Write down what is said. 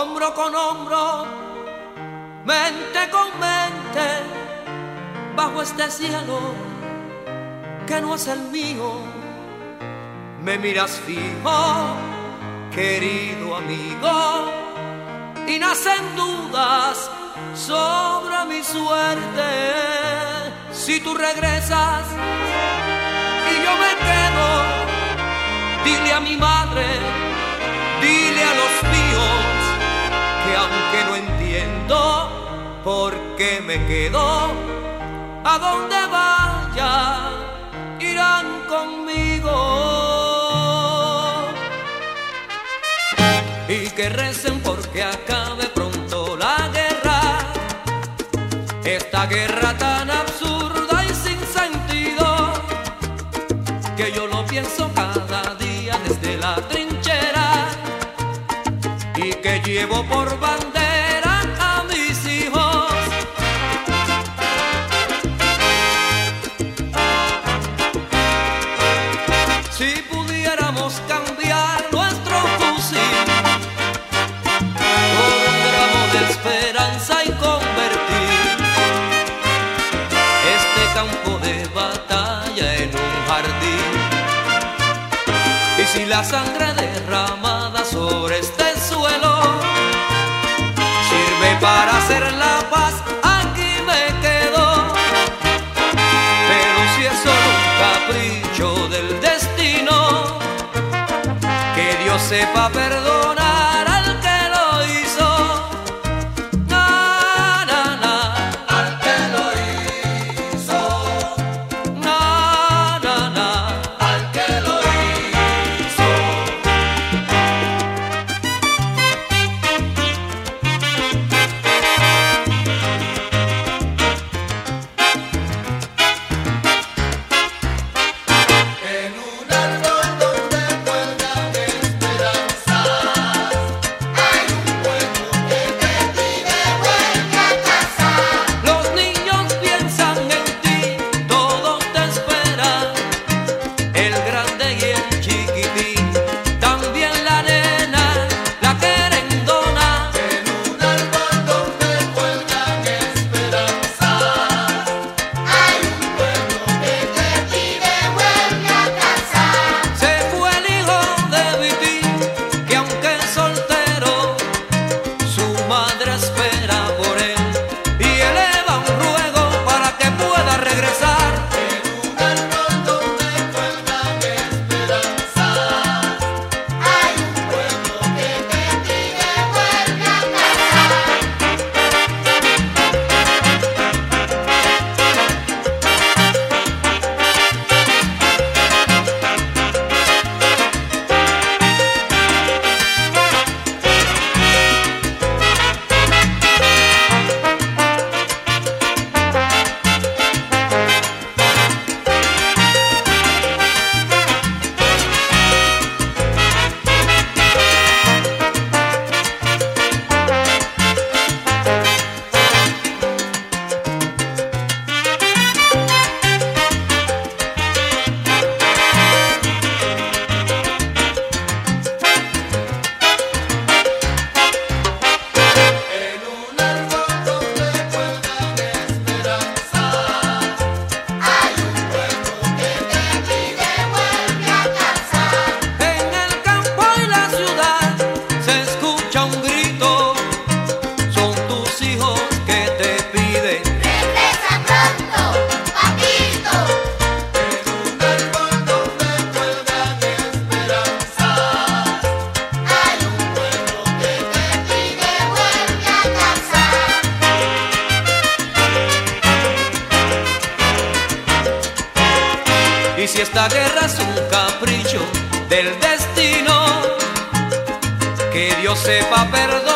hombro con hombro, mente con mente, bajo este cielo que no es el mío. Me miras fijo, querido amigo, y nacen dudas sobre mi suerte. Si tú regresas y yo me quedo, dile a mi madre, dile a los míos, que aunque no entiendo por qué me quedo, a donde vaya irán conmigo. Y que recen porque acabe pronto la guerra, esta guerra tan absurda y sin sentido, que yo lo pienso cada día desde la trinchera, y que llevo por bandera a mis hijos. Si pudiéramos cambiar nuestro fusil por un gramo de esperanza y convertir este campo de batalla en un jardín, y si la sangre derramada sobre este suelo sirve para hacer la paz, aquí me quedo. Pero si es solo un capricho del destino, que Dios sepa perdonar al que lo hizo. Na, na, na, al que lo hizo. Na, na, na, al que lo hizo. En un árbol donde cuelgan esperanzas, hay un pueblo que te pide vuelve a casa. Los niños piensan en ti, todos te esperan, el grande y el chiquitín, también la nena, la querendona. En un árbol donde cuelgan esperanzas, hay un pueblo que te pide vuelve a casa. Se fue el hijo de Vitín, que aunque es soltero, su madre espera por él y eleva un ruego para que pueda regresar. En un árbol donde cuelgan esperanzas, hay un pueblo que te pide vuelve a En el campo y la ciudad se escucha un grito, son tus hijos que te piden. Regresa pronto, papito. En un árbol donde cuelgan esperanzas, Hay un pueblo que te pide vuelve a casa. y si esta guerra es un capricho del destino, que Dios sepa perdonar